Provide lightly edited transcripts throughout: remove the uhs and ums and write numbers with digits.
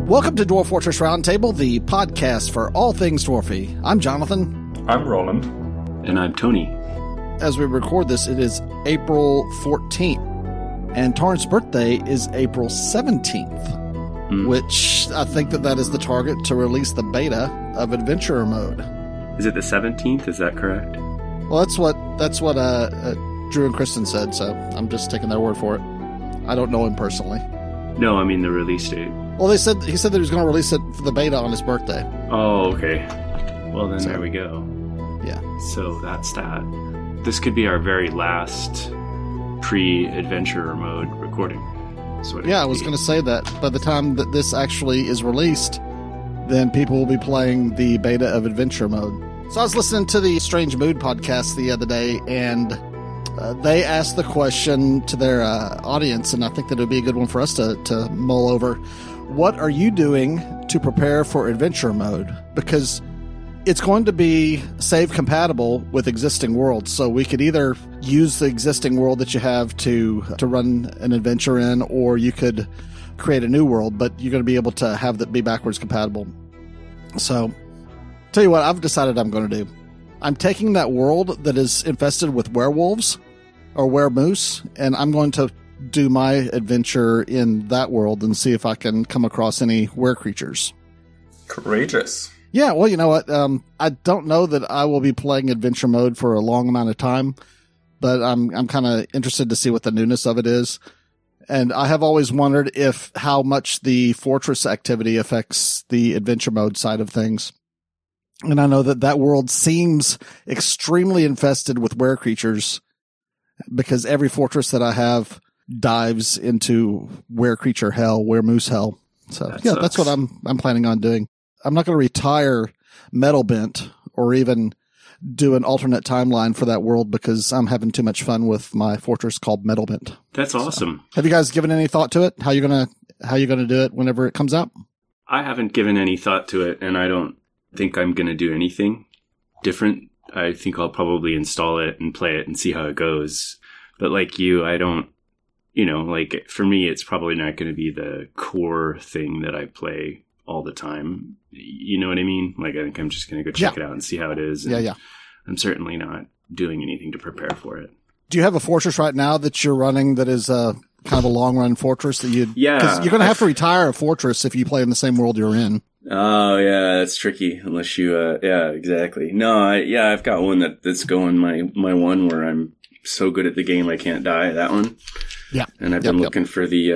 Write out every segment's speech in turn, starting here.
Welcome to Dwarf Fortress Roundtable, the podcast for all things dwarfy. I'm Jonathan. I'm Roland. And I'm Tony. As we record this, it is April 14th, and Tarn's birthday is April 17th, which I think that is the target to release the beta of Adventurer Mode. Is it the 17th? Is that correct? Well, that's what Drew and Kristen said, so I'm just taking their word for it. I don't know him personally. No, I mean the release date. Well, he said that he was going to release it for the beta on his birthday. Oh, okay. Well, then there we go. Yeah. So that's that. This could be our very last pre-Adventurer Mode recording. Yeah, I was going to say that. By the time that this actually is released, then people will be playing the beta of Adventure Mode. So I was listening to the Strange Mood podcast the other day, and they asked the question to their audience, and I think that it would be a good one for us to mull over. What are you doing to prepare for Adventure Mode? Because it's going to be save compatible with existing worlds. So we could either use the existing world that you have to run an adventure in, or you could create a new world, but you're going to be able to have that be backwards compatible. So tell you what I've decided I'm going to do. I'm taking that world that is infested with werewolves or weremoose, and I'm going to do my adventure in that world and see if I can come across any were-creatures. Courageous. Yeah, well, you know what? I don't know that I will be playing Adventure Mode for a long amount of time, but I'm kind of interested to see what the newness of it is. And I have always wondered how much the Fortress activity affects the Adventure Mode side of things. And I know that world seems extremely infested with were-creatures because every fortress that I have dives into were-creature hell, were-moose hell. So that's what I'm planning on doing. I'm not going to retire Metalbent or even do an alternate timeline for that world because I'm having too much fun with my fortress called Metalbent. That's awesome. So, have you guys given any thought to it? How you gonna do it whenever it comes out? I haven't given any thought to it, and I don't think I'm going to do anything different. I think I'll probably install it and play it and see how it goes. But like you, I don't, for me, it's probably not going to be the core thing that I play all the time. You know what I mean? Like, I think I'm just going to go check it out and see how it is. Yeah. I'm certainly not doing anything to prepare for it. Do you have a fortress right now that you're running that is kind of a long run fortress that you'd... Yeah. Because you're going to have to retire a fortress if you play in the same world you're in. Oh, yeah, that's tricky unless you... yeah, exactly. No, I've got one that's going my one where I'm so good at the game I can't die, that one. Yeah. And I've been looking for the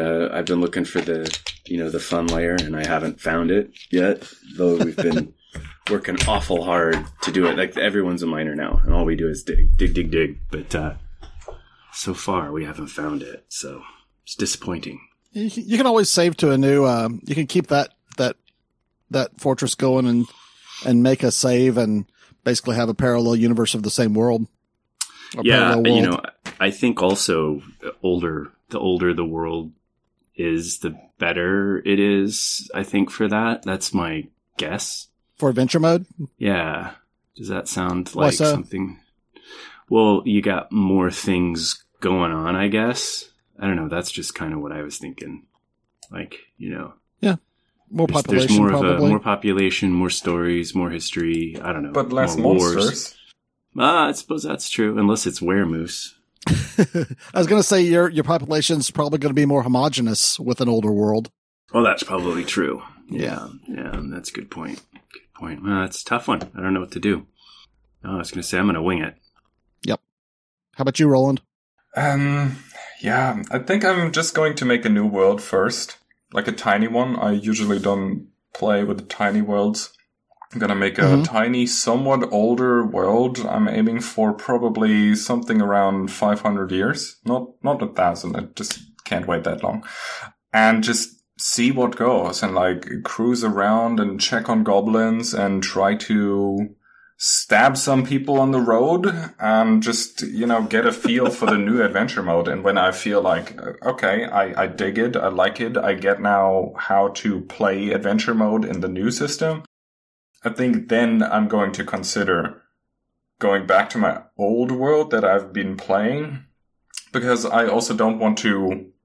the fun layer, and I haven't found it yet, though we've been working awful hard to do it. Like, everyone's a miner now, and all we do is dig. But so far, we haven't found it, so it's disappointing. You can always save to a new, you can keep that fortress going and make a save and basically have a parallel universe of the same world. Yeah, I think also the older the world is, the better it is, I think, for that. That's my guess. For Adventure Mode? Yeah. Does that sound like something? Well, you got more things going on, I guess. I don't know. That's just kind of what I was thinking. Like, Yeah. More population, there's more probably. more population, more stories, more history. I don't know. But less more monsters. Wars. I suppose that's true, unless it's weremoose. I was going to say your population's probably going to be more homogenous with an older world. Well, that's probably true. Yeah, that's a good point. Well, it's a tough one. I don't know what to do. I was going to say I'm going to wing it. Yep. How about you, Roland? Yeah, I think I'm just going to make a new world first. Like a tiny one. I usually don't play with the tiny worlds. I'm gonna make a tiny, somewhat older world. I'm aiming for probably something around 500 years. Not 1,000. I just can't wait that long. And just see what goes and like cruise around and check on goblins and try to stab some people on the road and just, get a feel for the new adventure mode. And when I feel like, okay, I dig it, I like it, I get now how to play adventure mode in the new system, I think then I'm going to consider going back to my old world that I've been playing, because I also don't want to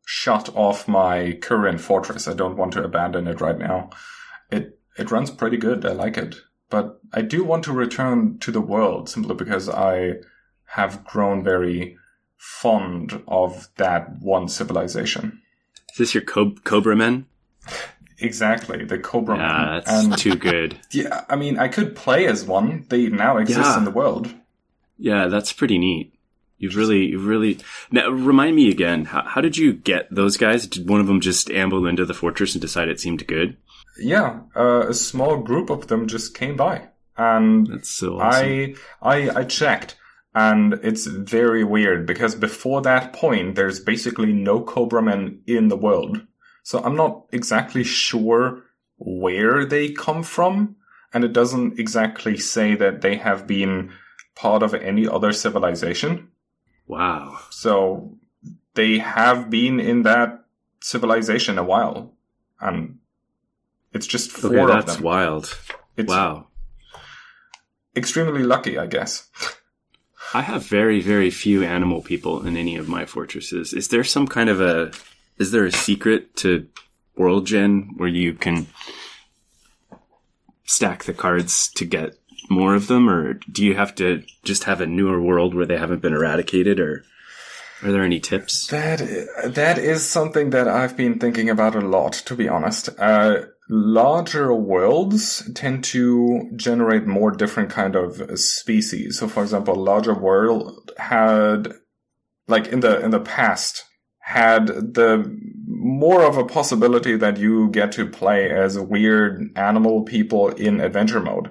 shut off my current fortress. I don't want to abandon it right now. It runs pretty good. I like it. But I do want to return to the world simply because I have grown very fond of that one civilization. Is this your Cobra Men? Exactly, the Cobra Men. Yeah, that's too good. Yeah, I mean, I could play as one. They now exist in the world. Yeah, that's pretty neat. You've really... Now, remind me again, how did you get those guys? Did one of them just amble into the fortress and decide it seemed good? Yeah, a small group of them just came by. And that's so awesome. I checked, and it's very weird, because before that point, there's basically no Cobra Men in the world. So I'm not exactly sure where they come from, and it doesn't exactly say that they have been part of any other civilization. Wow. So they have been in that civilization a while, and it's just four of them. That's wild. Wow. Extremely lucky, I guess. I have very, very few animal people in any of my fortresses. Is there some kind of is there a secret to World Gen where you can stack the cards to get more of them, or do you have to just have a newer world where they haven't been eradicated, or are there any tips? That is something that I've been thinking about a lot, to be honest. Larger worlds tend to generate more different kind of species. So, for example, a larger world had, like in the past, had the more of a possibility that you get to play as weird animal people in adventure mode.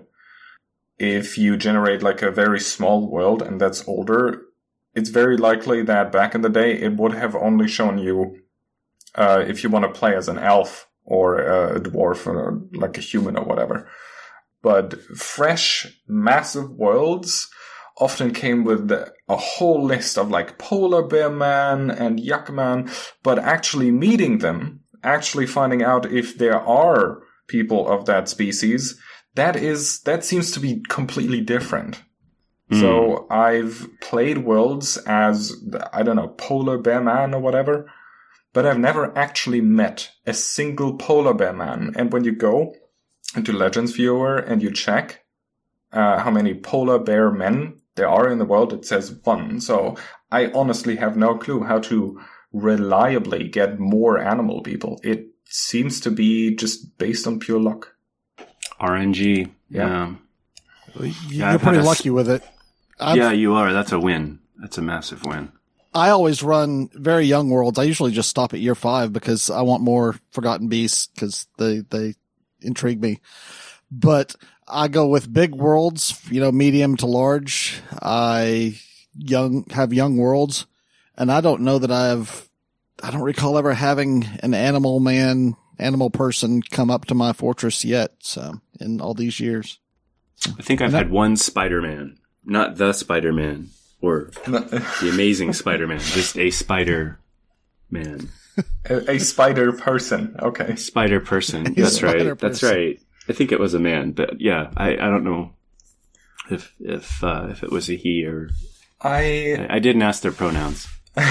If you generate like a very small world and that's older, it's very likely that back in the day it would have only shown you if you want to play as an elf or a dwarf or like a human or whatever. But fresh, massive worlds often came with a whole list of like polar bear man and yak man, but actually meeting them, actually finding out if there are people of that species, that seems to be completely different. So I've played worlds as, I don't know, polar bear man or whatever, but I've never actually met a single polar bear man. And when you go into Legends Viewer and you check how many polar bear men there are in the world, it says 1. So I honestly have no clue how to reliably get more animal people. It seems to be just based on pure luck. RNG. Yeah. You're pretty lucky with it. Yeah, you are. That's a win. That's a massive win. I always run very young worlds. I usually just stop at year 5 because I want more Forgotten Beasts because they intrigue me. But I go with big worlds, medium to large. I have young worlds, and I don't know that I don't recall ever having an animal person come up to my fortress yet. So in all these years, I think I've had one Spider-Man, not the Spider-Man or the Amazing Spider-Man, just a Spider-Man. A spider person. Okay. Spider person. That's right. That's right. I think it was a man, but yeah, I don't know if it was a he or I didn't ask their pronouns.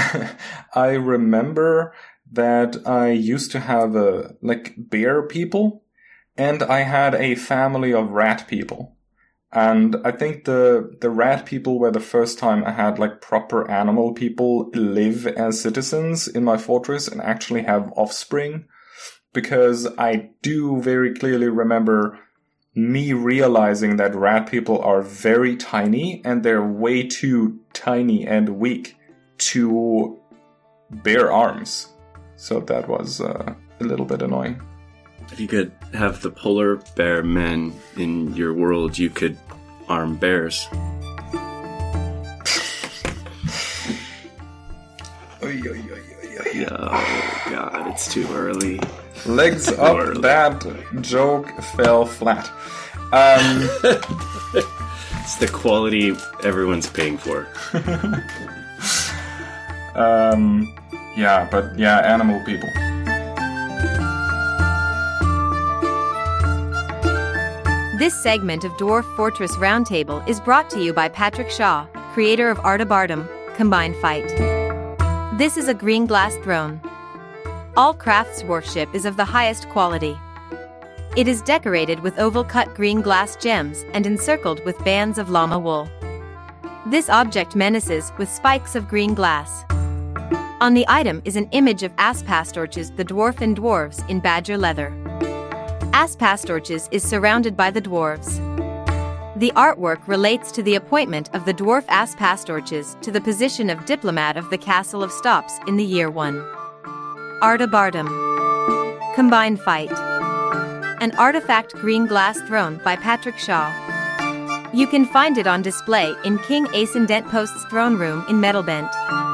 I remember that I used to have bear people, and I had a family of rat people. And I think the rat people were the first time I had proper animal people live as citizens in my fortress and actually have offspring. Because I do very clearly remember me realizing that rat people are very tiny and they're way too tiny and weak to bear arms. So that was a little bit annoying. If you could have the polar bear men in your world, you could arm bears. Oh, God, it's too early. Legs up, early. That joke fell flat. It's the quality everyone's paying for. Animal people. This segment of Dwarf Fortress Roundtable is brought to you by Patrick Shaw, creator of Artabartum, Combined Fight. This is a green glass throne. All crafts workmanship is of the highest quality. It is decorated with oval-cut green glass gems and encircled with bands of llama wool. This object menaces with spikes of green glass. On the item is an image of Aspastorches the dwarf and dwarves in badger leather. Aspastorches is surrounded by the dwarves. The artwork relates to the appointment of the dwarf Aspastorches to the position of diplomat of the Castle of Stops in the year 1. Artabartum. Combined Fight. An artifact green glass throne by Patrick Shaw. You can find it on display in King Ascendant Post's throne room in Metalbent.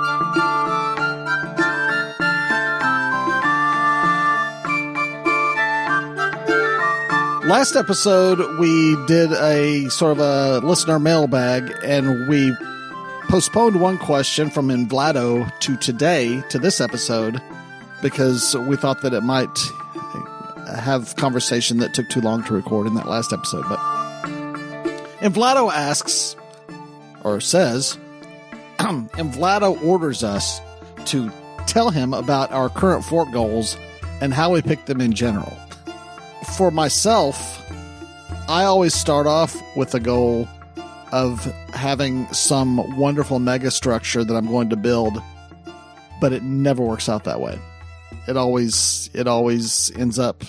Last episode, we did a sort of a listener mailbag, and we postponed one question from Invlado to today, to this episode, because we thought that it might have conversation that took too long to record in that last episode. But Invlado asks, or says, Invlado orders us to tell him about our current fort goals and how we pick them in general. For myself, I always start off with the goal of having some wonderful mega structure that I'm going to build, but it never works out that way. It always ends up,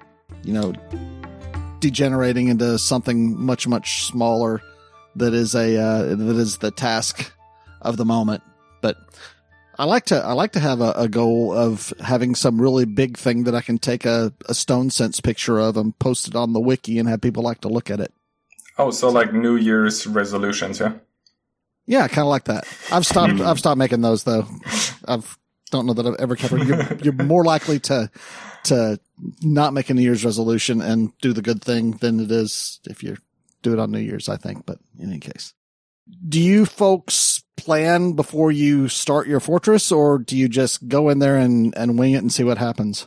degenerating into something much, much smaller that is the task of the moment. But I like to have a goal of having some really big thing that I can take a Stone Sense picture of and post it on the wiki and have people like to look at it. Oh, so like New Year's resolutions, yeah? Yeah, kind of like that. I've stopped making those though. Don't know that I've ever kept. You're more likely to not make a New Year's resolution and do the good thing than it is if you do it on New Year's, I think. But in any case, do you folks plan before you start your fortress, or do you just go in there and wing it and see what happens?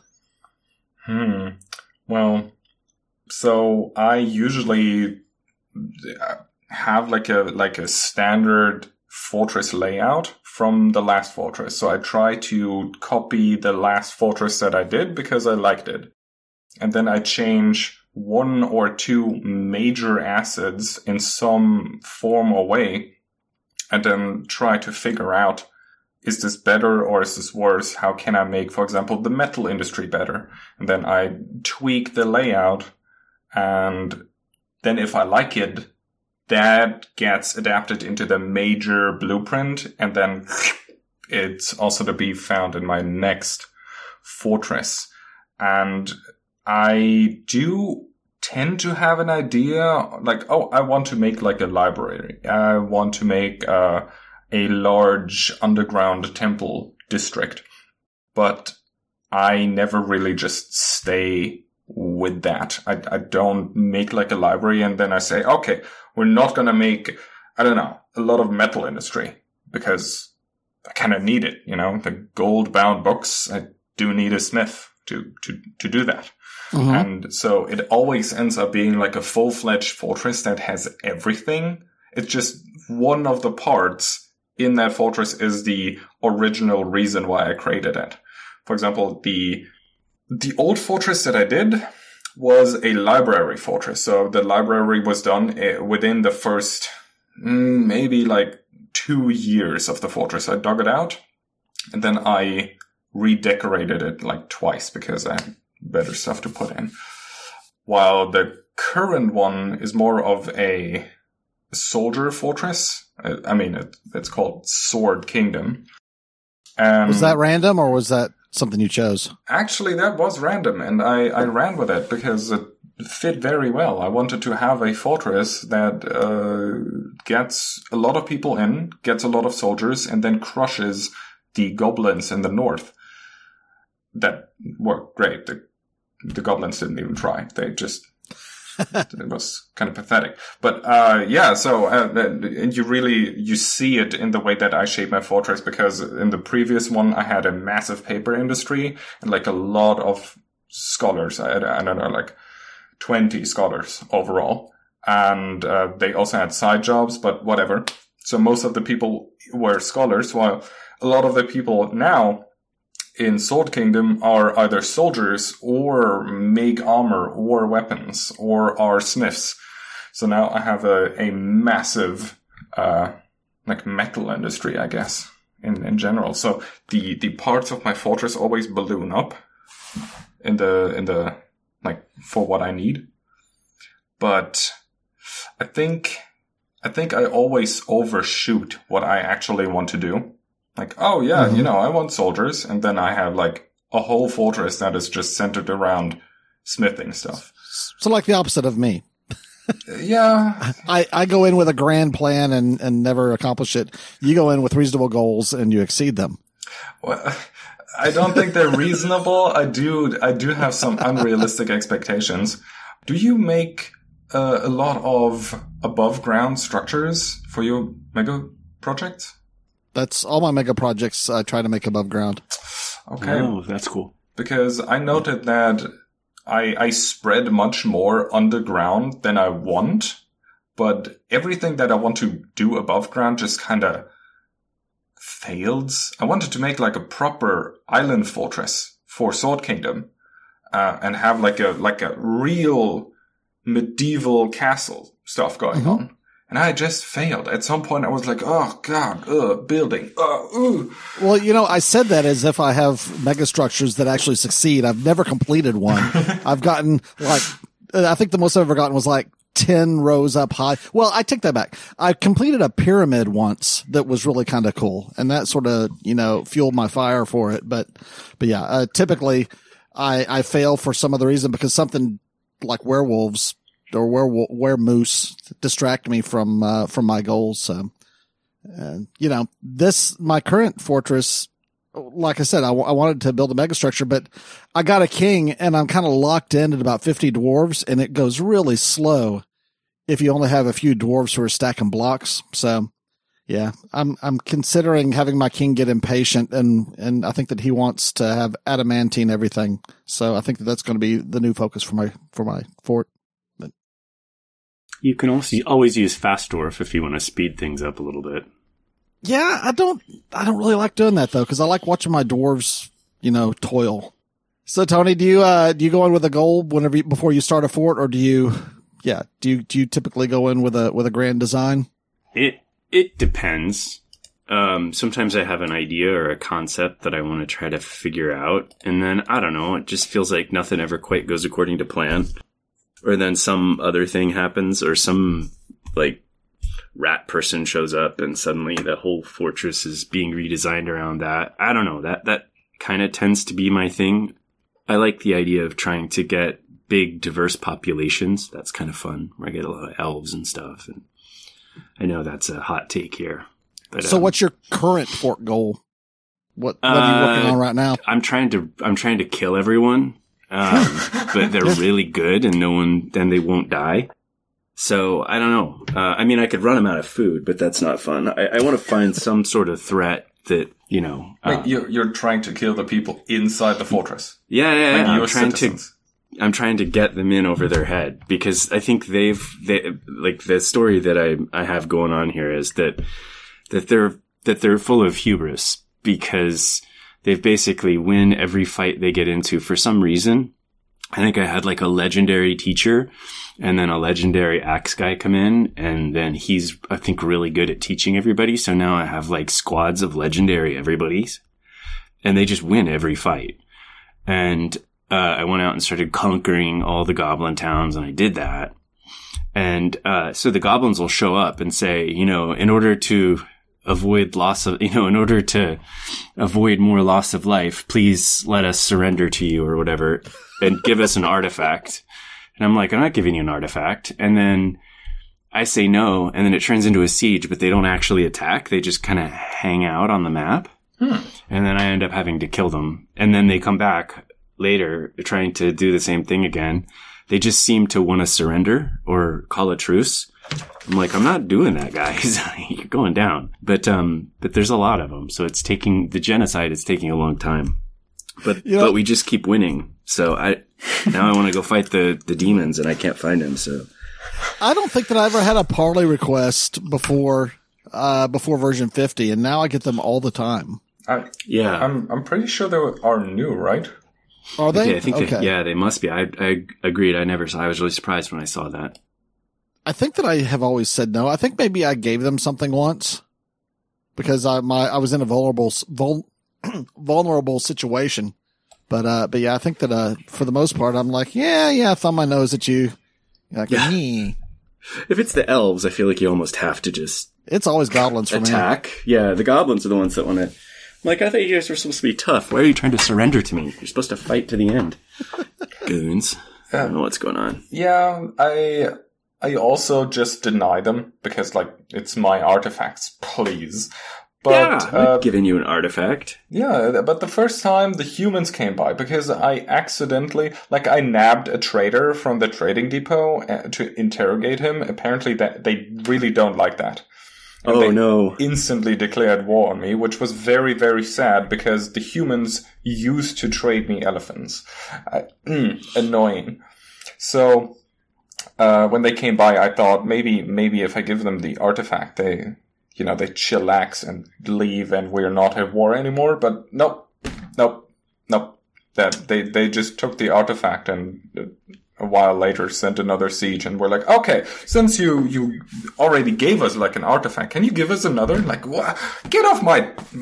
Well, so I usually have like a standard fortress layout from the last fortress. So I try to copy the last fortress that I did because I liked it. And then I change one or two major assets in some form or way, and then try to figure out, is this better or is this worse? How can I make, for example, the metal industry better? And then I tweak the layout, and then if I like it, that gets adapted into the major blueprint, and then it's also to be found in my next fortress. And I do tend to have an idea, like, oh, I want to make like a library. I want to make a large underground temple district. But I never really just stay with that. I don't make like a library and then I say, okay, we're not going to make, I don't know, a lot of metal industry because I kind of need it, the gold bound books. I do need a smith to do that. Mm-hmm. And so it always ends up being like a full-fledged fortress that has everything. It's just one of the parts in that fortress is the original reason why I created it. For example, the old fortress that I did was a library fortress. So the library was done within the first maybe like 2 years of the fortress. I dug it out and then I redecorated it like twice because I had better stuff to put in. While the current one is more of a soldier fortress. I mean, it's called Sword Kingdom. Was that random or was that something you chose? Actually, that was random, and I ran with it because it fit very well. I wanted to have a fortress that gets a lot of people in, gets a lot of soldiers, and then crushes the goblins in the north. That worked great. The goblins didn't even try. They just... it was kind of pathetic. But you see it in the way that I shape my fortress, because in the previous one I had a massive paper industry and like a lot of scholars. I don't know, like 20 scholars overall. And they also had side jobs, but whatever. So most of the people were scholars, while a lot of the people now in Sword Kingdom are either soldiers or make armor or weapons or are smiths. So now I have a massive like metal industry, I guess, in general. So the parts of my fortress always balloon up in the like for what I need. But I think I always overshoot what I actually want to do. Like, oh yeah, I want soldiers, and then I have like a whole fortress that is just centered around smithing stuff. So like the opposite of me. Yeah. I go in with a grand plan and never accomplish it. You go in with reasonable goals and you exceed them. Well, I don't think they're reasonable. I do have some unrealistic expectations. Do you make a lot of above ground structures for your mega projects? That's all my mega projects. I try to make above ground. Okay. Oh, that's cool. Because I noted that I spread much more underground than I want, but everything that I want to do above ground just kind of fails. I wanted to make like a proper island fortress for Sword Kingdom, and have like a real medieval castle stuff going on. And I just failed. At some point I was like, oh god, building, Well, I said that as if I have megastructures that actually succeed. I've never completed one. I've gotten I think the most I've ever gotten was like 10 rows up high. Well, I take that back. I completed a pyramid once that was really kind of cool. And that sort of, fueled my fire for it. But yeah, typically I fail for some other reason because something like werewolves or were-moose distract me from my goals. So, my current fortress, like I said, I wanted to build a megastructure, but I got a king and I'm kind of locked in at about 50 dwarves, and it goes really slow if you only have a few dwarves who are stacking blocks. So yeah, I'm considering having my king get impatient, and I think that he wants to have adamantine everything. So I think that's going to be the new focus for my fort. You can also always use Fastdwarf if you want to speed things up a little bit. Yeah, I don't really like doing that though, because I like watching my dwarves, toil. So Tony, do you go in with a goal before you start a fort, or do you typically go in with a grand design? It depends. Sometimes I have an idea or a concept that I want to try to figure out, and then I don't know, it just feels like nothing ever quite goes according to plan. Or then some other thing happens, or some like rat person shows up and suddenly the whole fortress is being redesigned around that. I don't know. That kind of tends to be my thing. I like the idea of trying to get big, diverse populations. That's kind of fun, where I get a lot of elves and stuff. And I know that's a hot take here. But, so what's your current fort goal? What are you working on right now? I'm trying to kill everyone. But they're really good and then they won't die. So I don't know. I could run them out of food, but that's not fun. I want to find some sort of threat that, Wait, you're trying to kill the people inside the fortress? Yeah. Like I'm trying to get them in over their head, because I think they like the story that I have going on here is that they're full of hubris, because they've basically win every fight they get into for some reason. I think I had like a legendary teacher and then a legendary axe guy come in, and then he's, I think, really good at teaching everybody. So now I have like squads of legendary everybody's, and they just win every fight. And I went out and started conquering all the goblin towns, and I did that. And so the goblins will show up and say, in order to avoid in order to avoid more loss of life, please let us surrender to you or whatever and give us an artifact. And I'm like, I'm not giving you an artifact. And then I say no, and then it turns into a siege, but they don't actually attack. They just kind of hang out on the map. And then I end up having to kill them. And then they come back later trying to do the same thing again. They just seem to want to surrender or call a truce. I'm like, I'm not doing that, guys. You're going down. But there's a lot of them. So the genocide is taking a long time. But we just keep winning. So now I want to go fight the demons, and I can't find them. So I don't think that I ever had a parley request before version 50, and now I get them all the time. Yeah. I'm pretty sure they are new, right? Are they? Okay, I think they must be. I agreed. I was really surprised when I saw that. I think that I have always said no. I think maybe I gave them something once because I was in a vulnerable situation. But yeah, I think that for the most part, I'm like, I thumb my nose at you. You're like, yeah. If it's the elves, I feel like you almost have to just. It's always goblins for attack. Me. Yeah, the goblins are the ones that want to. Like, I thought you guys were supposed to be tough. Why are you trying to surrender to me? You're supposed to fight to the end. Goons. I don't know what's going on. Yeah, I also just deny them because, like, it's my artifacts, please. But, I'm giving you an artifact. Yeah, but the first time the humans came by, because I accidentally, I nabbed a trader from the trading depot to interrogate him. Apparently they really don't like that. And they instantly declared war on me, which was very, very sad because the humans used to trade me elephants. Annoying. So, when they came by, I thought maybe if I give them the artifact, they chillax and leave and we're not at war anymore. But nope. That they just took the artifact and a while later sent another siege and we're like, okay, since you already gave us like an artifact, can you give us another? Like, what? Get off my...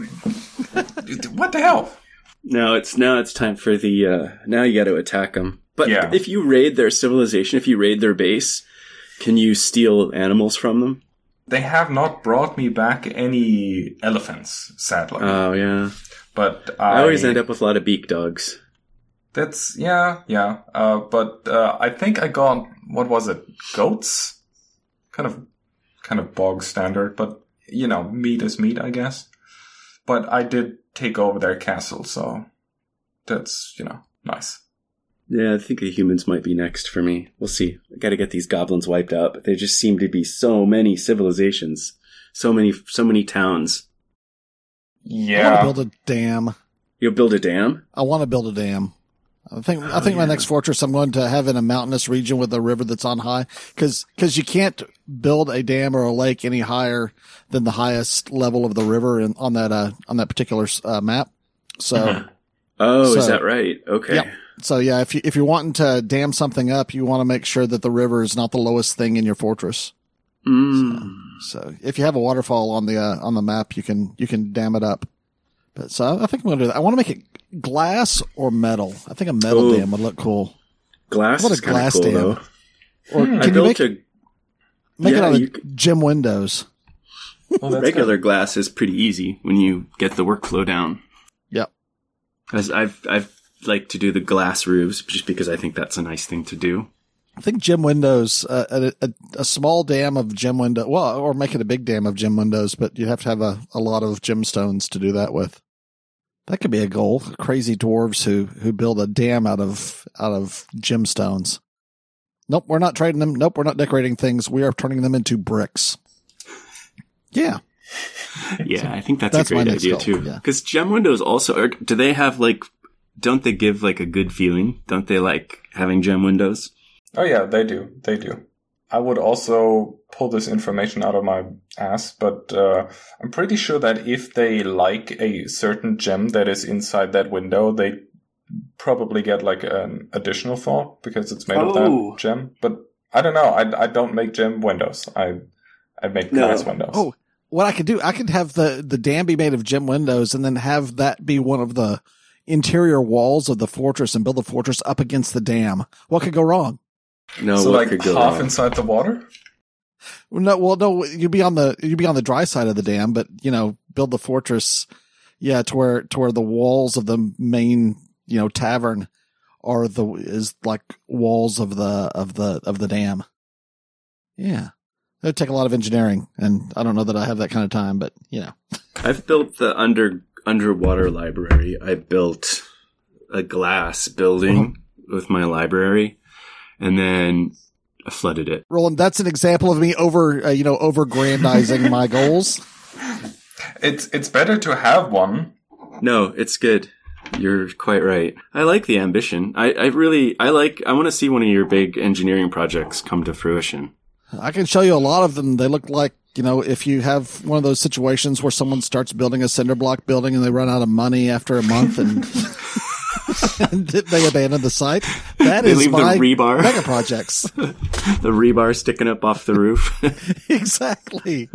What the hell? Now it's time for the, now you gotta attack them. But if you raid their civilization, if you raid their base, can you steal animals from them? They have not brought me back any elephants, sadly. Oh, yeah. But I always end up with a lot of beak dogs. That's, yeah. But I think I got, what was it, goats? Kind of bog standard, but, meat is meat, I guess. But I did take over their castle, so that's, nice. Yeah, I think the humans might be next for me. We'll see. I gotta get these goblins wiped out, but there just seem to be so many civilizations. So many towns. Yeah. I want to build a dam. You'll build a dam? I want to build a dam. I think my next fortress I'm going to have in a mountainous region with a river that's on high. Cause you can't build a dam or a lake any higher than the highest level of the river on that particular map. So. Is that right? Okay. Yep. So yeah, if you're wanting to dam something up, you want to make sure that the river is not the lowest thing in your fortress. So if you have a waterfall on the map, you can dam it up. But so I think I'm going to do that. I want to make it glass or metal. I think a metal dam would look cool. Glass is kind of cool, though. Or can you make it out of gym windows? Well, regular glass is pretty easy when you get the workflow down. Yep. As I've like to do the glass roofs just because I think that's a nice thing to do. I think gym windows, a small dam of gym window, or make it a big dam of gym windows, but you have to have a lot of gemstones to do that with. That could be a goal. Crazy dwarves who build a dam out of gemstones. Nope, we're not trading them. Nope, we're not decorating things. We are turning them into bricks. Yeah. Yeah, I think that's a great idea too. Because gem windows also, do they have don't they give a good feeling? Don't they like having gem windows? Oh yeah, they do. I would also pull this information out of my ass, but I'm pretty sure that if they like a certain gem that is inside that window, they probably get an additional thought because it's made of that gem. But I don't know. I don't make gem windows. I make glass windows. Oh, what I could do, I could have the dam be made of gem windows and then have that be one of the interior walls of the fortress and build the fortress up against the dam. What could go wrong? No, so what could go half wrong? Inside the water? No, you'd be on the dry side of the dam, but build the fortress, to where the walls of the main, tavern is like walls of the dam. Yeah. It'd take a lot of engineering, and I don't know that I have that kind of time, but I've built the underwater library. I built a glass building with my library, and then I flooded it. Roland, that's an example of me over-grandizing my goals. It's better to have one. No, it's good. You're quite right. I like the ambition. I want to see one of your big engineering projects come to fruition. I can show you a lot of them. They look like you know, if you have one of those situations where someone starts building a cinder block building and they run out of money after a month and, and they abandon the site, that They is leave the my rebar. mega projects. The rebar sticking up off the roof. Exactly.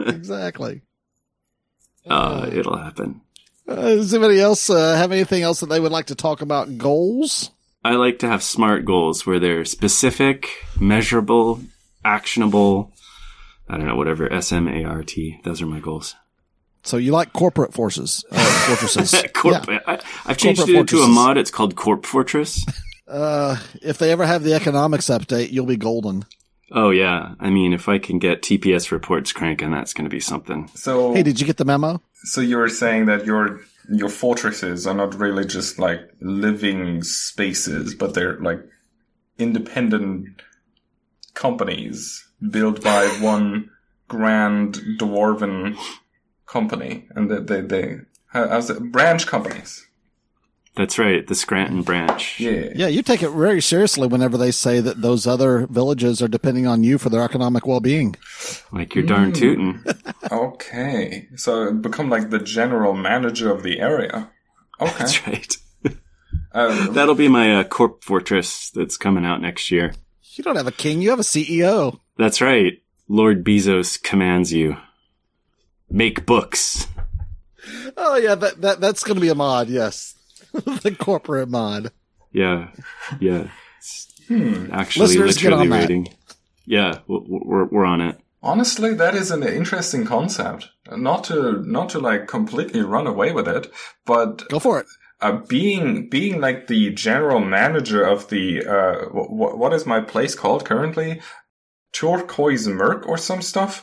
It'll happen. Does anybody else have anything else that they would like to talk about? Goals? I like to have SMART goals where they're specific, measurable, actionable. I don't know, whatever, SMART. Those are my goals. So you like corporate forces, fortresses. Yeah. I've changed it into a mod. It's called Corp Fortress. If they ever have the economics update, you'll be golden. Oh, yeah. I mean, if I can get TPS reports cranking, that's going to be something. So, hey, did you get the memo? So you were saying that your fortresses are not really just like living spaces, but they're like independent companies built by one grand dwarven company, and they how's it? Branch companies. That's right, the Scranton branch. Yeah, you take it very seriously whenever they say that those other villages are depending on you for their economic well-being. Like you're darn tootin'. Okay, so become like the general manager of the area. Okay, That's right. That'll be my Corp Fortress that's coming out next year. You don't have a king, you have a CEO. That's right. Lord Bezos commands you. Make books. Oh yeah, that's going to be a mod, yes. The corporate mod. Yeah. It's actually Listeners, get literally on that. rating. Yeah, we're on it. honestly, that is an interesting concept. Not to like completely run away with it, but Go for it. Being like the general manager of the what is my place called currently? Turquoise Merc or some stuff.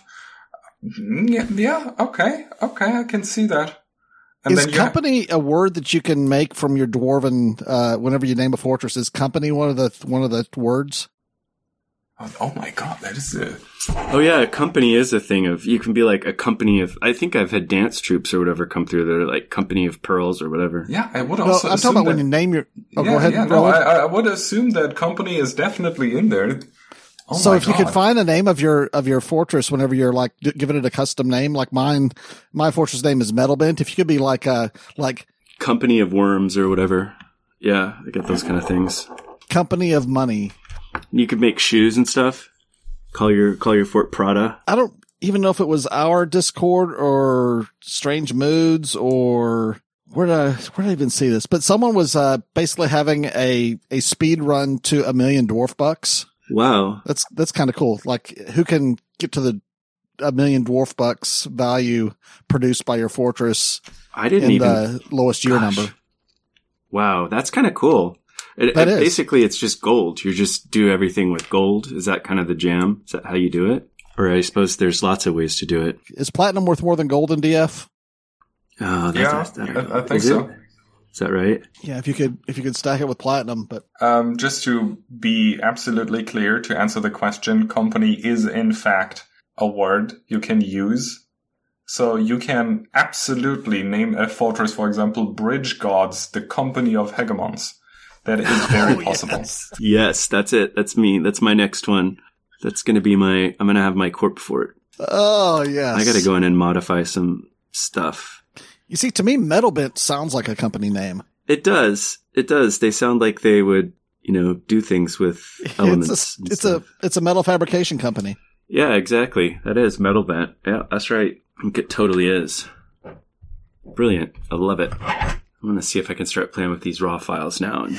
Yeah, okay, I can see that. And Is then company a word that you can make from your dwarven? Whenever you name a fortress, is company one of the words? Oh my god, that is a... Oh yeah, a company is a thing of, you can be like a company of, I think I've had dance troops or whatever come through that are like company of pearls or whatever. Yeah, I would Well, also I'm talking about when you name your... Oh, go ahead. I would assume that company is definitely in there. Oh So my if you God. could find a name of your fortress whenever you're like giving it a custom name, like my fortress name is Metalbent. If you could be like Company of worms or whatever. Yeah, I get those kind of things. company of money. You could make shoes and stuff. Call your fort Prada. I don't even know if it was our Discord or Strange Moods or where did I even see this? But someone was basically having a speed run to 1,000,000 dwarf bucks. Wow. That's kind of cool. Like, who can get to the 1,000,000 dwarf bucks value produced by your fortress I didn't in even... the lowest year Gosh. number? Wow, that's kind of cool. That is. Basically, it's just gold. You just do everything with gold. Is that kind of the jam? Is that how you do it? Or I suppose there's lots of ways to do it. Is platinum worth more than gold in DF? Oh, Yeah, I think so. Is that right? Yeah, if you could stack it with platinum, but Just to be absolutely clear, to answer the question, company is in fact a word you can use. So you can absolutely name a fortress, for example, Bridge Gods, the Company of Hegemons. That is very possible. Yes, that's it. That's me. That's my next one. That's going to be I'm going to have my corp fort. oh yes, I got to go in and modify some stuff. You see, to me, Metalbent sounds like a company name. It does. They sound like they would, do things with elements. It's a metal fabrication company. Yeah, exactly. That is Metal Bent. Yeah, that's right. It totally is. Brilliant. I love it. I'm going to see if I can start playing with these raw files now.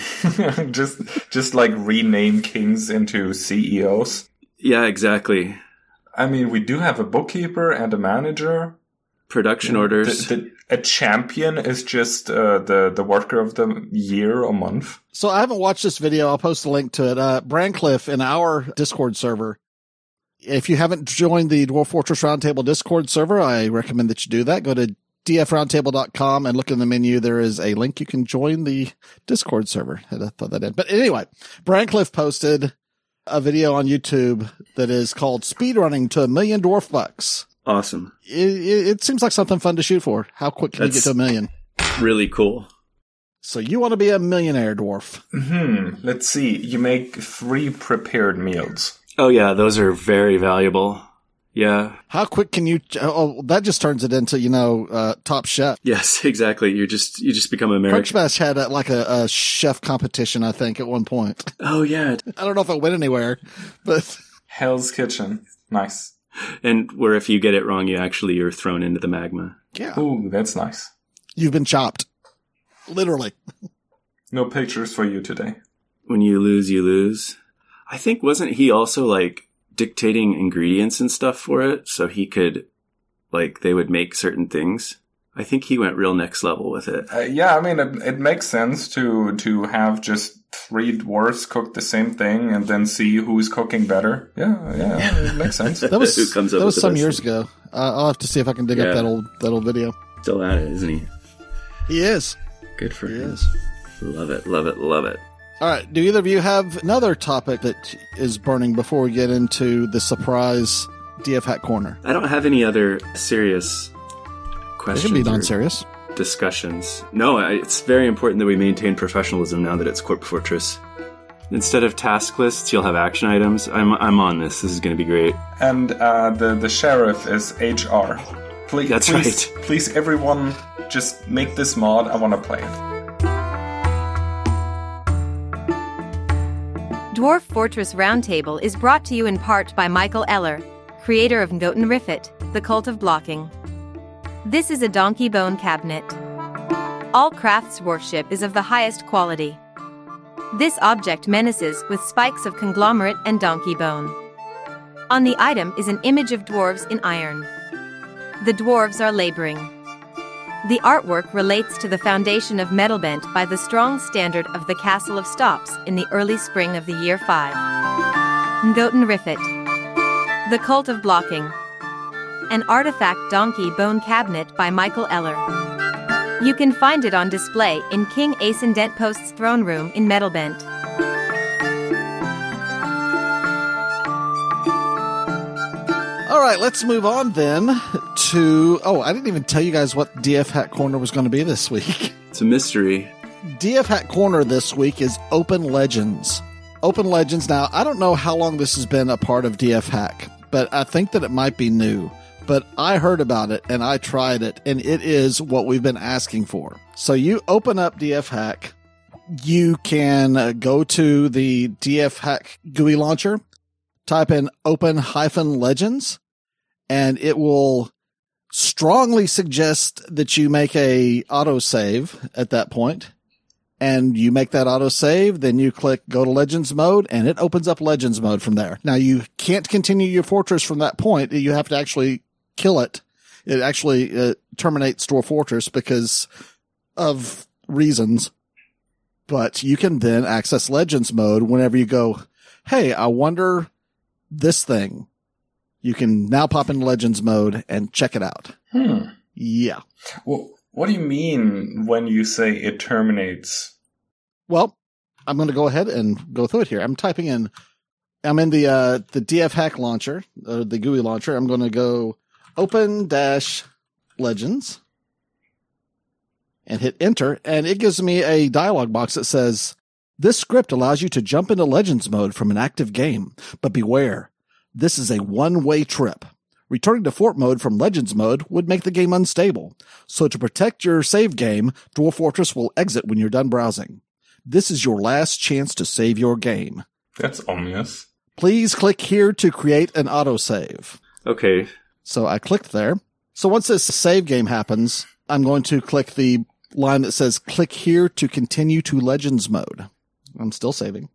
just like rename kings into CEOs. Yeah, exactly. I mean, we do have a bookkeeper and a manager. Production orders. A champion is just the worker of the year or month. So I haven't watched this video. I'll post a link to it. Brancliff in our Discord server. If you haven't joined the Dwarf Fortress Roundtable Discord server, I recommend that you do that. Go to dfroundtable.com and look in the menu. There is a link. You can join the Discord server. I thought that in. But anyway, Brancliff posted a video on YouTube that is called Speedrunning to 1,000,000 Dwarf Bucks. Awesome. It seems like something fun to shoot for. How quick can you get to 1,000,000? Really cool. So you want to be a millionaire dwarf. Let's see. You make 3 prepared meals. Oh yeah, those are very valuable. Yeah. How quick can you? Oh, that just turns it into Top Chef. Yes, exactly. You just become American. Crunch Smash had a chef competition, I think, at one point. Oh yeah. I don't know if it went anywhere, but Hell's Kitchen. Nice. And where if you get it wrong, you're thrown into the magma. yeah, Ooh, that's nice. you've been chopped, literally. No pictures for you today. When you lose, you lose. I think wasn't he also like dictating ingredients and stuff for it, so he could they would make certain things. I think he went real next level with it. Yeah, I mean, it makes sense to have just 3 dwarfs cook the same thing and then see who's cooking better. Yeah, it makes sense. That was Who comes up that with was the some best years thing? ago. I'll have to see if I can dig up Yeah. that old video. Still at it, isn't he? He is. Good for He him. is. Love it, love it, love it. All right. Do either of you have another topic that is burning before we get into the surprise DF Hack Corner? I don't have any other serious It questions can be or non-serious. discussions. No, it's very important that we maintain professionalism now that it's Corp Fortress. Instead of task lists, you'll have action items. I'm on this. This is going to be great. And the sheriff is HR. Please, That's right. Please, everyone, just make this mod. I want to play it. Dwarf Fortress Roundtable is brought to you in part by Michael Eller, creator of Ngoten Rifit, the Cult of Blocking. This is a donkey bone cabinet. All crafts workshop is of the highest quality. This object menaces with spikes of conglomerate and donkey bone. On the item is an image of dwarves in iron. The dwarves are laboring. The artwork relates to the foundation of Metalbent by the strong standard of the Castle of Stops in the early spring of the year 5. Ngoten Rifit. The Cult of Blocking. An artifact donkey bone cabinet by Michael Eller. You can find it on display in King Ascendent Post's throne room in Metalbent. All right, let's move on then to... Oh, I didn't even tell you guys what DF Hack Corner was going to be this week. It's a mystery. DF Hack Corner this week is Open Legends. Open Legends, now, I don't know how long this has been a part of DF Hack, but I think that it might be new. But I heard about it, and I tried it, and it is what we've been asking for. So you open up DF Hack, you can go to the DF Hack GUI launcher, type in open-legends, and it will strongly suggest that you make a autosave at that point. And you make that autosave, then you click go to Legends mode, and it opens up Legends mode from there. Now, you can't continue your fortress from that point. You have to actually kill it. It actually terminates Dwarf Fortress because of reasons. But you can then access Legends mode whenever you go, hey, I wonder this thing. You can now pop into Legends mode and check it out. Yeah. Well, what do you mean when you say it terminates? Well, I'm going to go ahead and go through it here. I'm in the DF Hack launcher, the GUI launcher. I'm going to go open-legends and hit enter. And it gives me a dialog box that says, this script allows you to jump into Legends mode from an active game, but beware, this is a one-way trip. Returning to Fort mode from Legends mode would make the game unstable. So to protect your save game, Dwarf Fortress will exit when you're done browsing. This is your last chance to save your game. That's ominous. Please click here to create an autosave. Okay. So I clicked there. So once this save game happens, I'm going to click the line that says click here to continue to Legends mode. I'm still saving.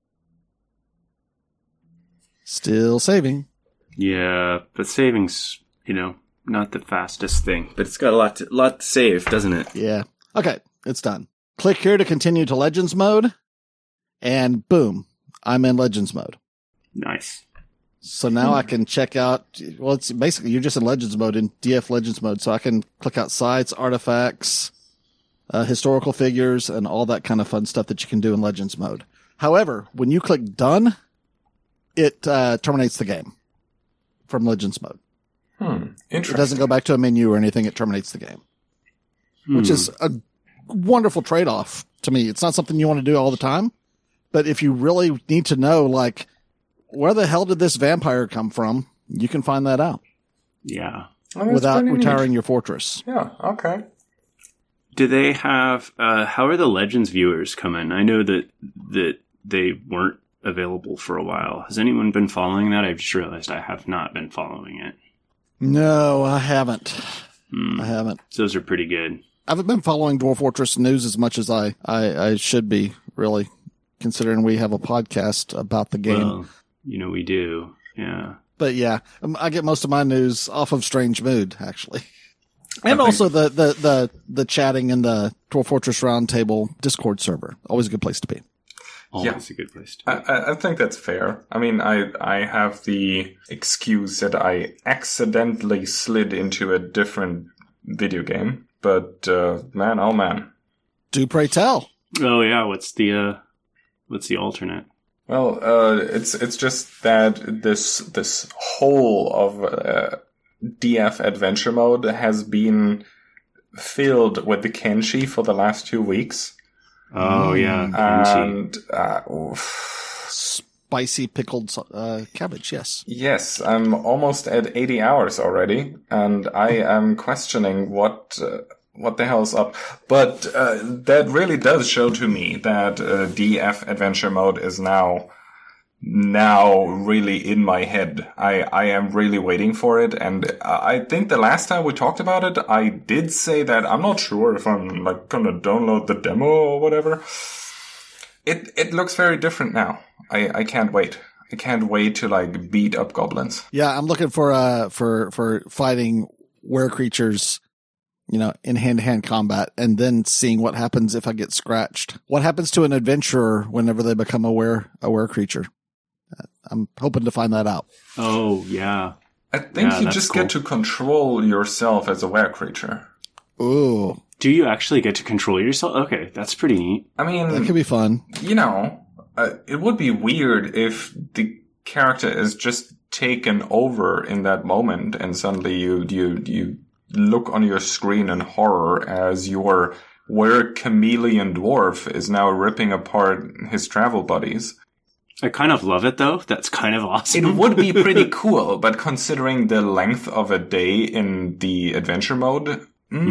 Still saving. Yeah, but saving's, not the fastest thing. But it's got a lot to save, doesn't it? Yeah. Okay, it's done. Click here to continue to Legends mode. And boom, I'm in Legends mode. Nice. So now I can check out, well, it's basically, you're just in Legends mode, in DF Legends mode. So I can click out sites, artifacts, historical figures, and all that kind of fun stuff that you can do in Legends mode. However, when you click done, it terminates the game from Legends mode. Interesting. It doesn't go back to a menu or anything. It terminates the game, which is a wonderful trade-off to me. It's not something you want to do all the time, but if you really need to know, like, where the hell did this vampire come from? you can find that out Yeah. Well, that's without pretty neat. retiring your fortress. Yeah, okay. Do they have, how are the Legends viewers coming? I know that they weren't available for a while. Has anyone been following that? I've just realized I have not been following it. No, I haven't. I haven't. Those are pretty good. I haven't been following Dwarf Fortress news as much as I should be, really, considering we have a podcast about the game. Well, we do. Yeah. But yeah, I get most of my news off of Strange Mood, actually. And also the chatting in the Dwarf Fortress Roundtable Discord server. Always a good place to be. Always a good place to be. I think that's fair. I mean, I have the excuse that I accidentally slid into a different video game, but man, oh man. Do pray tell. Oh yeah, what's the alternate? Well, it's just that this whole of DF Adventure Mode has been filled with the Kenshi for the last 2 weeks. Oh yeah, And Spicy pickled cabbage, yes. yes, I'm almost at 80 hours already, and I am questioning what the hell's up. But that really does show to me that DF Adventure Mode is now really in my head. I am really waiting for it, and I think the last time we talked about it, I did say that I'm not sure if I'm like gonna download the demo or whatever. It looks very different now. I can't wait. I can't wait to like beat up goblins. Yeah, I'm looking for fighting were creatures, in hand-to-hand combat, and then seeing what happens if I get scratched. What happens to an adventurer whenever they become a were creature? I'm hoping to find that out. Oh yeah. I think Yeah, you that's just cool. get to control yourself as a were creature. Ooh, Do you actually get to control yourself? Okay, that's pretty neat. I mean, that could be fun. It would be weird if the character is just taken over in that moment, and suddenly you look on your screen in horror as your were chameleon dwarf is now ripping apart his travel buddies. I kind of love it though. That's kind of awesome. It would be pretty cool, but considering the length of a day in the adventure mode,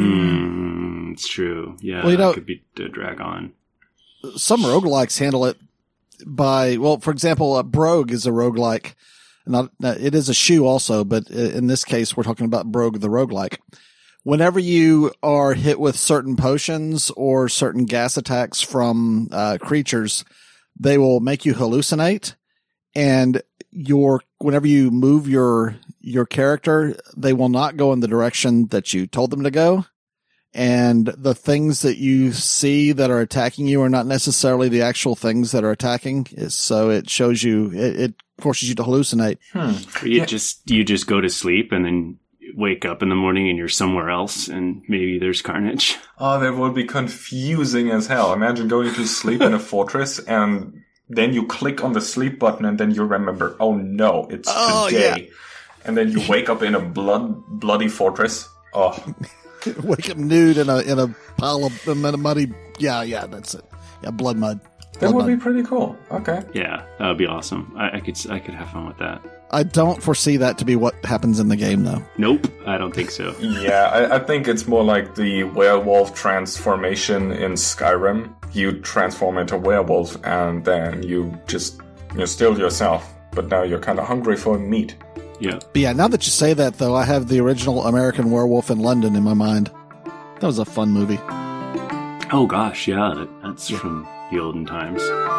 It's true. Yeah, Well, that could be a drag on. Some roguelikes handle it by, for example, Brogue is a roguelike. It is a shoe also, but in this case, we're talking about Brogue the roguelike. Whenever you are hit with certain potions or certain gas attacks from creatures, they will make you hallucinate, and whenever you move your character, they will not go in the direction that you told them to go. And the things that you see that are attacking you are not necessarily the actual things that are attacking. So it shows you, it forces you to hallucinate. You just go to sleep and then wake up in the morning and you're somewhere else and maybe there's carnage. Oh, that would be confusing as hell. Imagine going to sleep in a fortress and then you click on the sleep button and then you remember, oh no, it's today. Yeah. And then you wake up in a bloody fortress. Oh. Wake up nude in a pile of muddy. Yeah, that's it. Yeah, blood mud. That would be pretty cool. Okay. Yeah, that would be awesome. I could have fun with that. I don't foresee that to be what happens in the game, though. Nope, I don't think so. Yeah, I think it's more like the werewolf transformation in Skyrim. You transform into a werewolf and then you're still yourself, but now you're kind of hungry for meat. Yeah. But yeah, now that you say that, though, I have the original American Werewolf in London in my mind. That was a fun movie. Oh gosh, yeah, that's from the olden times.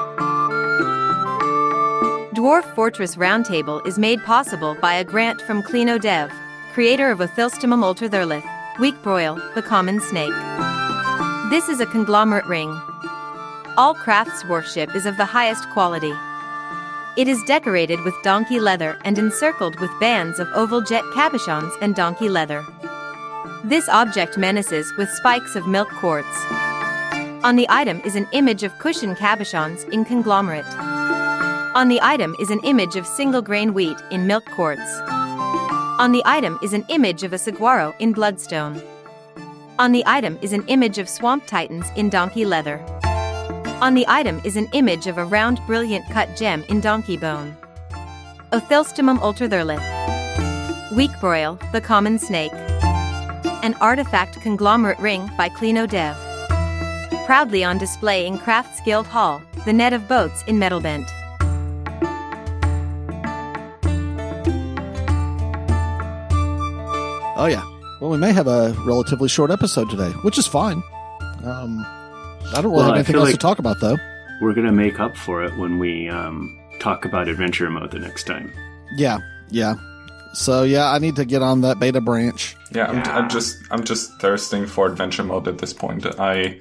Dwarf Fortress Roundtable is made possible by a grant from Clino Dev, creator of Othilstimum Ulterthurlith, Weekbroil, the common snake. This is a conglomerate ring. All crafts worship is of the highest quality. It is decorated with donkey leather and encircled with bands of oval jet cabochons and donkey leather. This object menaces with spikes of milk quartz. On the item is an image of cushion cabochons in conglomerate. On the item is an image of single grain wheat in milk quartz. On the item is an image of a saguaro in bloodstone. On the item is an image of swamp titans in donkey leather. On the item is an image of a round brilliant cut gem in donkey bone. Othilstimum Ulterthurlith. Weakbroil, the common snake. An artifact conglomerate ring by Clino Dev. Proudly on display in Crafts Guild Hall, the net of boats in Metalbent. Oh, yeah. Well, we may have a relatively short episode today, which is fine. I don't really have anything else to talk about, though. We're going to make up for it when we talk about adventure mode the next time. Yeah. So, yeah, I need to get on that beta branch. Yeah, I'm just thirsting for adventure mode at this point. I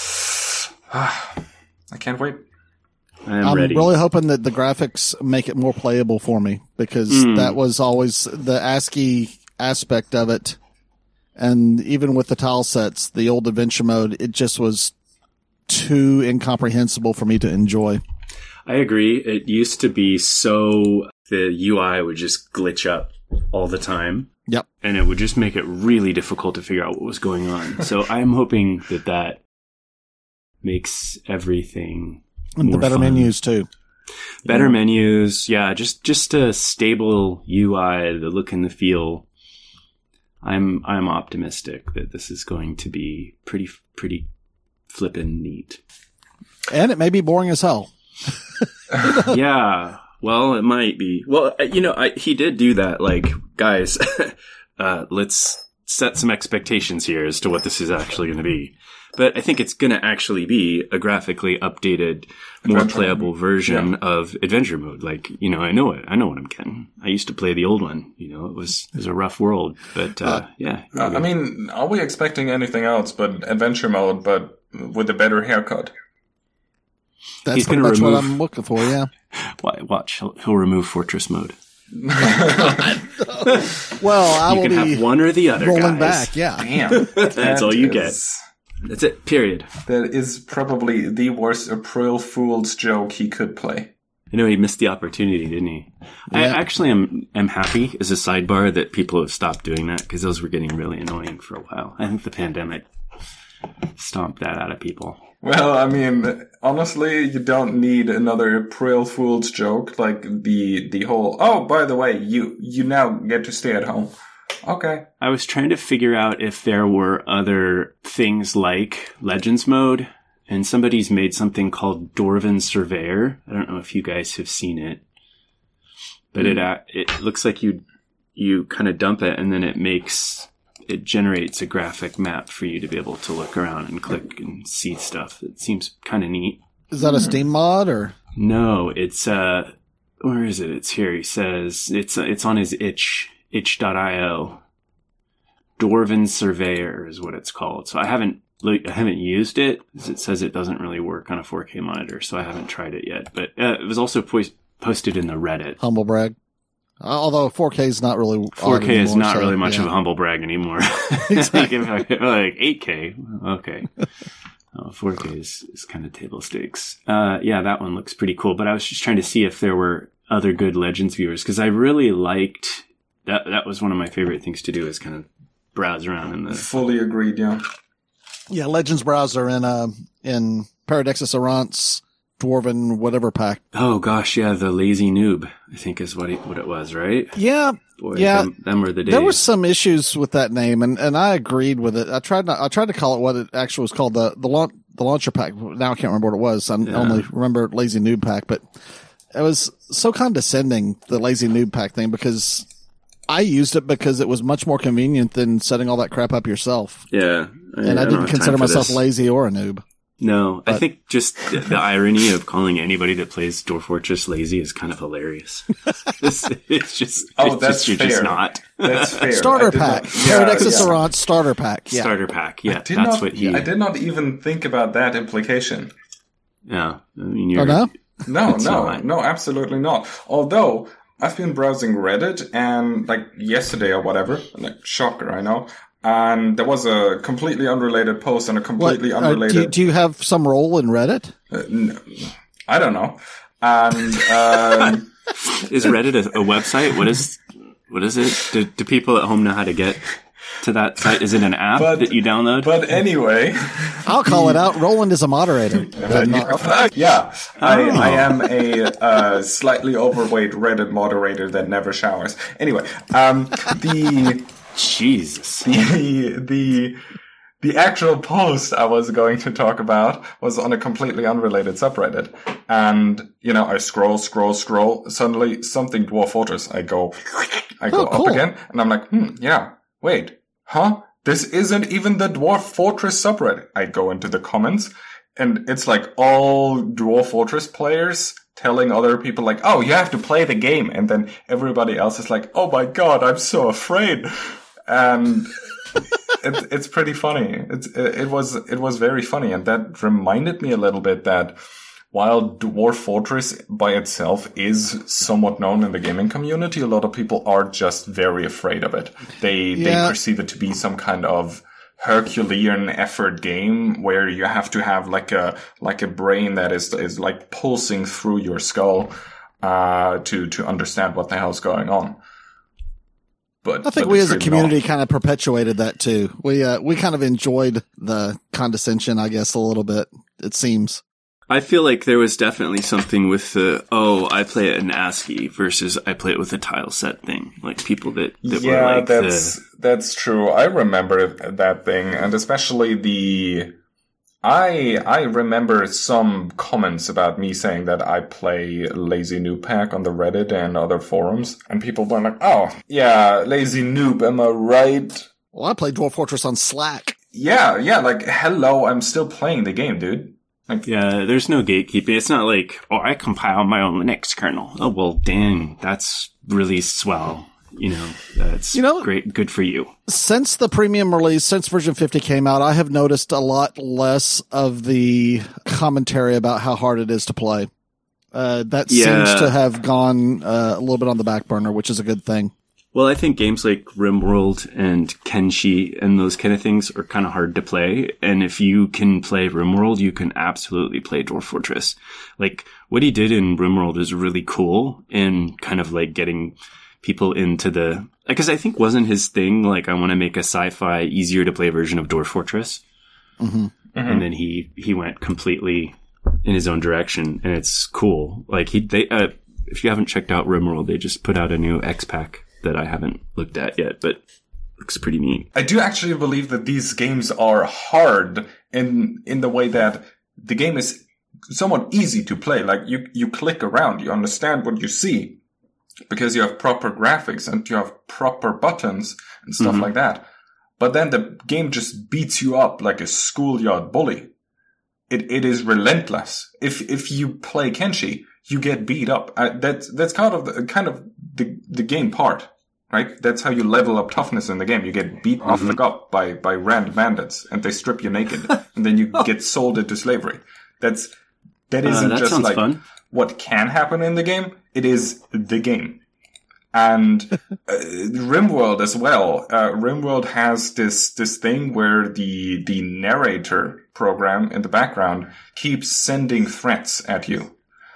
can't wait. I'm ready. really hoping that the graphics make it more playable for me, because that was always the ASCII aspect of it. And even with the tile sets, the old adventure mode, it just was too incomprehensible for me to enjoy. I agree. It used to be so the UI would just glitch up all the time. Yep. And it would just make it really difficult to figure out what was going on. So I'm hoping that makes everything And the better fun. menus, too. Better menus. Yeah, just a stable UI, the look and the feel. I'm optimistic that this is going to be pretty flippin' neat. And it may be boring as hell. Yeah. Well, it might be. Well, he did do that. Like, guys, let's set some expectations here as to what this is actually going to be. But I think it's going to actually be a graphically updated, more playable version of adventure mode. Like, I know it. I know what I'm getting. I used to play the old one. It was a rough world. But, yeah. I mean, are we expecting anything else but adventure mode, but with a better haircut? That's pretty much what I'm looking for, yeah. Watch, he'll remove Fortress mode. Well, I you will can be have one or the other, rolling guys. back, yeah. Damn. That's all you get. That's it, period. That is probably the worst April Fool's joke he could play. I know he missed the opportunity, didn't he? Yeah. I actually am happy as a sidebar that people have stopped doing that, because those were getting really annoying for a while. I think the pandemic stomped that out of people. Well, I mean, honestly, you don't need another April Fool's joke, like the whole, oh, by the way, you now get to stay at home. Okay. I was trying to figure out if there were other things like Legends mode, and somebody's made something called Dwarven Surveyor. I don't know if you guys have seen it, but it looks like you kind of dump it, and then it generates a graphic map for you to be able to look around and click and see stuff. It seems kind of neat. Is that a Steam mod, or? No, it's where is it? It's here. He says it's on his itch.io. Dwarven Surveyor is what it's called. So I haven't used it, because it says it doesn't really work on a 4K monitor, so I haven't tried it yet. But it was also posted in the Reddit. Humble brag. Although 4K is not really 4K anymore, is not so, really much yeah. of a humble brag anymore. Exactly. like 8K. Okay. 4K is kind of table stakes. Yeah, that one looks pretty cool. But I was just trying to see if there were other good Legends viewers, because I really liked that. That was one of my favorite things to do, is kind of browse around in the. Fully agreed, yeah. Yeah, Legends browser in Paradexis Errant's Dwarven whatever pack. Oh gosh, yeah, the lazy noob, I think is what it was, right? Yeah. Boy, yeah. them were the days. There were some issues with that name, and I agreed with it. I tried to call it what it actually was called, the launcher pack. Now I can't remember what it was. I only remember lazy noob pack, but it was so condescending, the lazy noob pack thing, because I used it because it was much more convenient than setting all that crap up yourself. Yeah. And I didn't consider myself lazy or a noob. No, I think just the irony of calling anybody that plays Dwarf Fortress lazy is kind of hilarious. It's just fair. Just not. That's fair. Starter pack. Paradexis Errant starter pack. Yeah. Starter pack. Yeah, I did not even think about that implication. Yeah. I mean, No, absolutely not. Although I've been browsing Reddit, and like yesterday or whatever, like shocker, I know. And there was a completely unrelated post and a completely unrelated. Do you have some role in Reddit? No, I don't know. And is Reddit a website? What is it? Do people at home know how to get to that site? Is it an app that you download? But anyway, I'll call it out. Roland is a moderator. I am a slightly overweight Reddit moderator that never showers. Anyway, Jesus. The actual post I was going to talk about was on a completely unrelated subreddit. And, I scroll. Suddenly something Dwarf Fortress. I go cool. up again and I'm like, wait, this isn't even the Dwarf Fortress subreddit. I go into the comments and it's like all Dwarf Fortress players telling other people like, oh, you have to play the game. And then everybody else is like, oh my God, I'm so afraid. And it's pretty funny. It was very funny. And that reminded me a little bit that while Dwarf Fortress by itself is somewhat known in the gaming community, a lot of people are just very afraid of it. They perceive it to be some kind of Herculean effort game where you have to have like a brain that is like pulsing through your skull to understand what the hell's going on. But I think we as a community kind of perpetuated that too. We kind of enjoyed the condescension, I guess, a little bit, it seems. I feel like there was definitely something with I play it in ASCII versus I play it with a tile set thing. Like people that were like that's true. I remember that thing, and especially I remember some comments about me saying that I play Lazy Noob Pack on the Reddit and other forums, and people were like, oh, yeah, Lazy Noob, am I right? Well, I play Dwarf Fortress on Slack. Yeah, like, hello, I'm still playing the game, dude. Like, yeah, there's no gatekeeping. It's not like, I compile my own Linux kernel. Oh, well, dang, that's really swell. That's great. Good for you. Since the premium release, since version 50 came out, I have noticed a lot less of the commentary about how hard it is to play. That seems to have gone a little bit on the back burner, which is a good thing. Well, I think games like RimWorld and Kenshi and those kind of things are kind of hard to play. And if you can play RimWorld, you can absolutely play Dwarf Fortress. Like, what he did in RimWorld is really cool in kind of like getting people into because I think wasn't his thing, like, I want to make a sci-fi easier to play version of Dwarf Fortress. Mm-hmm. Mm-hmm. And then he went completely in his own direction, and it's cool. Like, if you haven't checked out RimWorld, they just put out a new X-Pack that I haven't looked at yet, but looks pretty neat. I do actually believe that these games are hard in the way that the game is somewhat easy to play. Like, you click around, you understand what you see, because you have proper graphics and you have proper buttons and stuff like that. But then the game just beats you up like a schoolyard bully. It is relentless. If you play Kenshi, you get beat up. That's kind of the game part, right? That's how you level up toughness in the game. You get beat off the up by random bandits, and they strip you naked, and then you get sold into slavery. That isn't just like fun. What can happen in the game. It is the game. And RimWorld as well. RimWorld has this thing where the narrator program in the background keeps sending threats at you.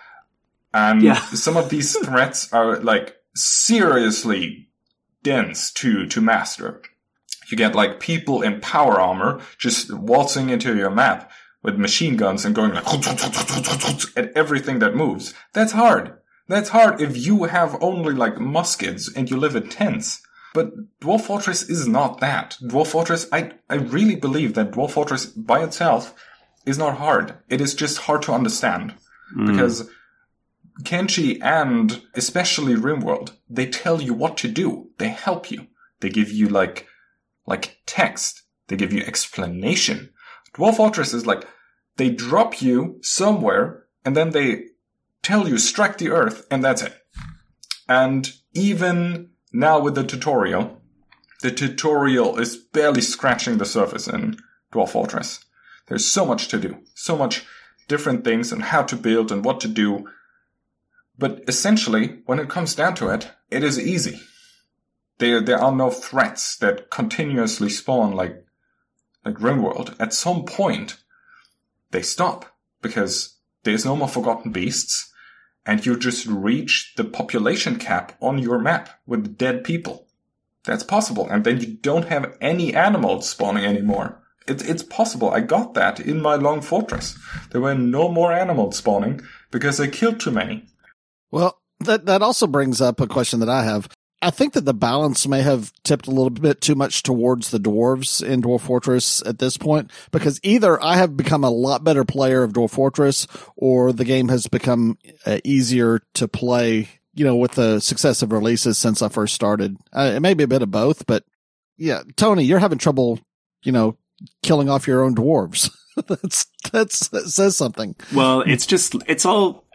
And some of these threats are like seriously dense to master. You get like people in power armor just waltzing into your map with machine guns and going like at everything that moves. That's hard. That's hard if you have only like muskets and you live in tents. But Dwarf Fortress is not that. Dwarf Fortress, I really believe that Dwarf Fortress by itself is not hard. It is just hard to understand. Because Kenshi and especially RimWorld, they tell you what to do. They help you. They give you like text. They give you explanation. Dwarf Fortress is like, they drop you somewhere and then they tell you strike the earth and that's it. And even now with the tutorial is barely scratching the surface in Dwarf Fortress. There's so much to do. So much different things and how to build and what to do. But essentially, when it comes down to it, it is easy. There are no threats that continuously spawn like RimWorld. At some point, they stop because there's no more Forgotten Beasts, and you just reach the population cap on your map with dead people. That's possible. And then you don't have any animals spawning anymore. It's possible. I got that in my Long Fortress. There were no more animals spawning because I killed too many. Well, that also brings up a question that I have. I think that the balance may have tipped a little bit too much towards the dwarves in Dwarf Fortress at this point, because either I have become a lot better player of Dwarf Fortress, or the game has become easier to play, with the successive releases since I first started. It may be a bit of both, but yeah, Tony, you're having trouble, killing off your own dwarves. that says something. Well, it's all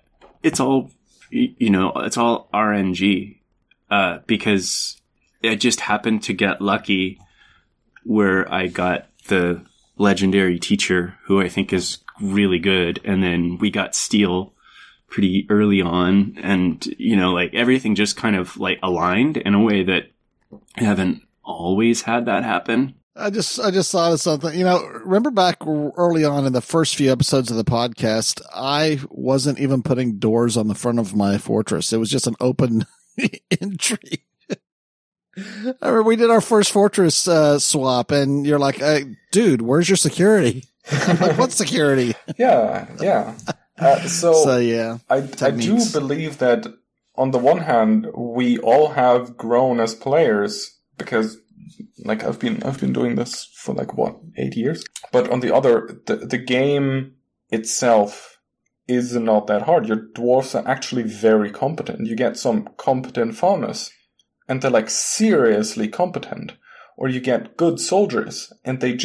RNG. Because I just happened to get lucky where I got the legendary teacher, who I think is really good. And then we got Steel pretty early on. And, everything just kind of aligned in a way that I haven't always had that happen. I just thought of something, remember back early on in the first few episodes of the podcast, I wasn't even putting doors on the front of my fortress. It was just an open entry. I remember we did our first fortress swap, and you're like, dude, where's your security? I'm like, what security? Yeah. So yeah, I do believe that on the one hand, we all have grown as players because, I've been doing this for 8 years. But on the other, the game itself is not that hard. Your dwarves are actually very competent. You get some competent farmers, and they're seriously competent. Or you get good soldiers, and they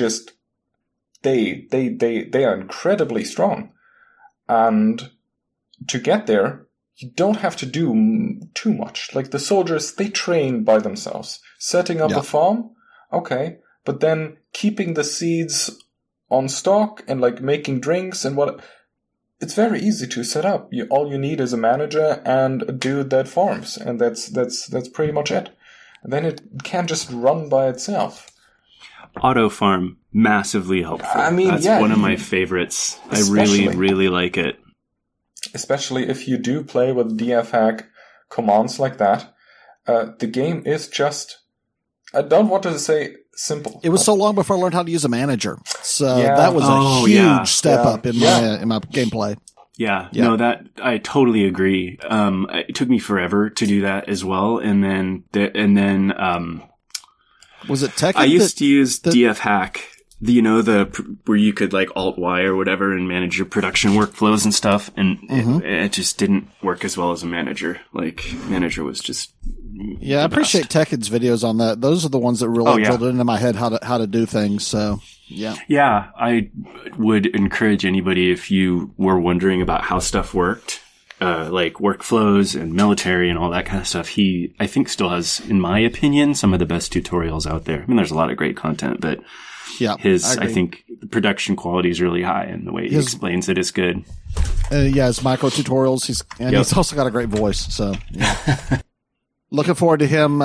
are incredibly strong. And to get there, you don't have to do too much. The soldiers, they train by themselves. Setting up a farm, okay, but then keeping the seeds on stock and making drinks and what. It's very easy to set up. All you need is a manager and a dude that farms, and that's pretty much it. And then it can just run by itself. Auto farm, massively helpful. That's one of my favorites. I really like it. Especially if you do play with DFhack commands like that. The game is just, I don't want to say simple. It was so long before I learned how to use a manager. So that was a huge step up in my gameplay. Yeah. No, that I totally agree. It took me forever to do that as well. And then was it Tekken? I used to use DFhack, where you could Alt-Y or whatever and manage your production workflows and stuff. And it just didn't work as well as a manager. Manager was just, I appreciate Tekken's videos on that. Those are the ones that really drilled it into my head how to do things. So yeah. Yeah. I would encourage anybody, if you were wondering about how stuff worked, workflows and military and all that kind of stuff, he, I think, still has, in my opinion, some of the best tutorials out there. There's a lot of great content, but I think the production quality is really high, and the way he explains it is good. His micro tutorials. He's also got a great voice. So yeah. Looking forward to him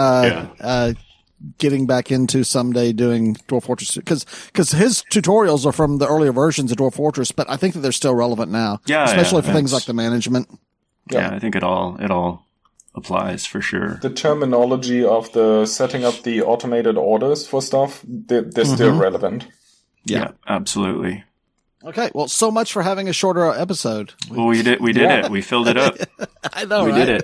getting back into someday doing Dwarf Fortress, because his tutorials are from the earlier versions of Dwarf Fortress, but I think that they're still relevant now, especially for things like the management. Yeah, I think it all applies for sure. The terminology of the setting up the automated orders for stuff, they're still relevant. Yeah, absolutely. Okay, well, so much for having a shorter episode. Well, we did it. We filled it up. I know, we did it.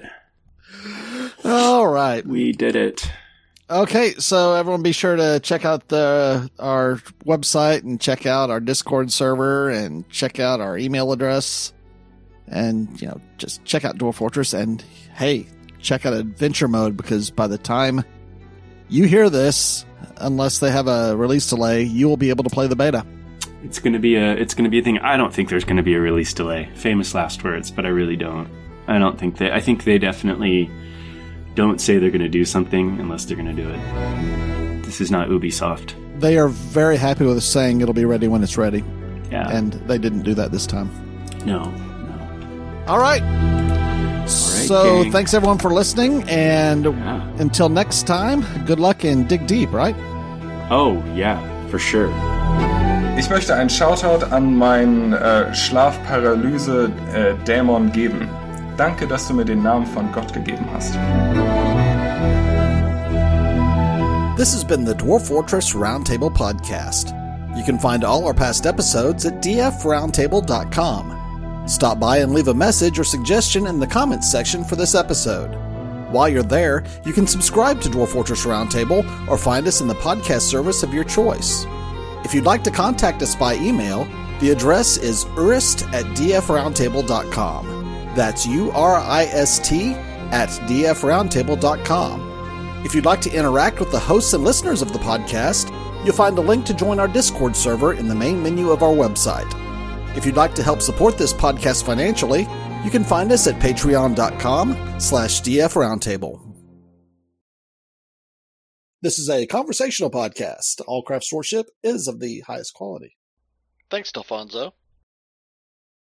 All right. We did it. Okay, so everyone be sure to check out our website and check out our Discord server and check out our email address and, just check out Dwarf Fortress, and hey, check out Adventure Mode, because by the time you hear this, unless they have a release delay, you will be able to play the beta. It's going to be a thing. I don't think there's going to be a release delay. Famous last words, but I really don't. I think they definitely don't say they're going to do something unless they're going to do it. This is not Ubisoft. They are very happy with us saying it'll be ready when it's ready. Yeah. And they didn't do that this time. No. All right. So gang. Thanks everyone for listening, and until next time, good luck and dig deep, right? Oh, yeah, for sure. Ich möchte einen Shoutout an meinen Schlafparalyse-Dämon geben. Danke, dass du mir den Namen von Gott gegeben hast. This has been the Dwarf Fortress Roundtable Podcast. You can find all our past episodes at dfroundtable.com. Stop by and leave a message or suggestion in the comments section for this episode. While you're there, you can subscribe to Dwarf Fortress Roundtable or find us in the podcast service of your choice. If you'd like to contact us by email, the address is urist@dfroundtable.com. That's urist@dfroundtable.com. If you'd like to interact with the hosts and listeners of the podcast, you'll find a link to join our Discord server in the main menu of our website. If you'd like to help support this podcast financially, you can find us at patreon.com/dfroundtable. This is a conversational podcast. All craft sportsmanship is of the highest quality. Thanks, Delfonso.